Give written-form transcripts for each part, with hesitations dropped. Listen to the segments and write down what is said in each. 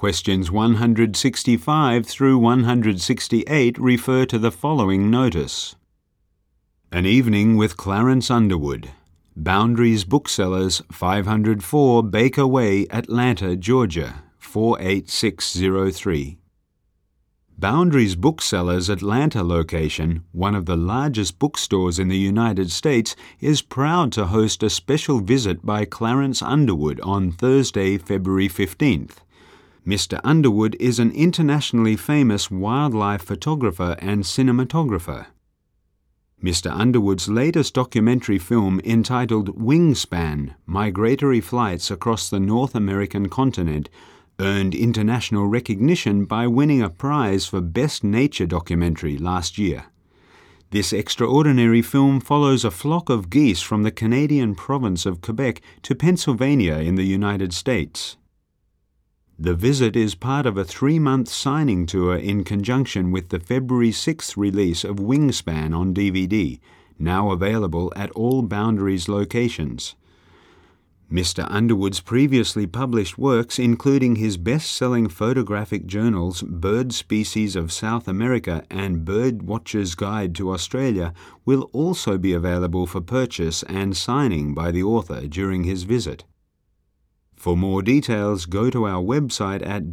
Questions 165 through 168 refer to the following notice. An Evening with Clarence Underwood. Boundaries Booksellers, 504 Baker Way, Atlanta, Georgia, 48603. Boundaries Booksellers' Atlanta location, one of the largest bookstores in the United States, is proud to host a special visit by Clarence Underwood on Thursday, February 15th. Mr. Underwood is an internationally famous wildlife photographer and cinematographer. Mr. Underwood's latest documentary film entitled Wingspan: Migratory Flights Across the North American Continent earned international recognition by winning a prize for Best Nature Documentary last year. This extraordinary film follows a flock of geese from the Canadian province of Quebec to Pennsylvania in the United States. The visit is part of a 3-month signing tour in conjunction with the February 6th release of Wingspan on DVD, now available at all Boundaries locations. Mr. Underwood's previously published works, including his best-selling photographic journals Bird Species of South America and Bird Watcher's Guide to Australia, will also be available for purchase and signing by the author during his visit. For more details, go to our website at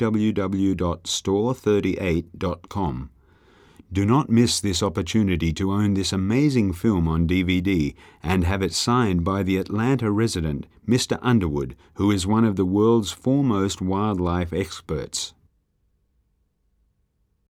www.store38.com. Do not miss this opportunity to own this amazing film on DVD and have it signed by the Atlanta resident, Mr. Underwood, who is one of the world's foremost wildlife experts.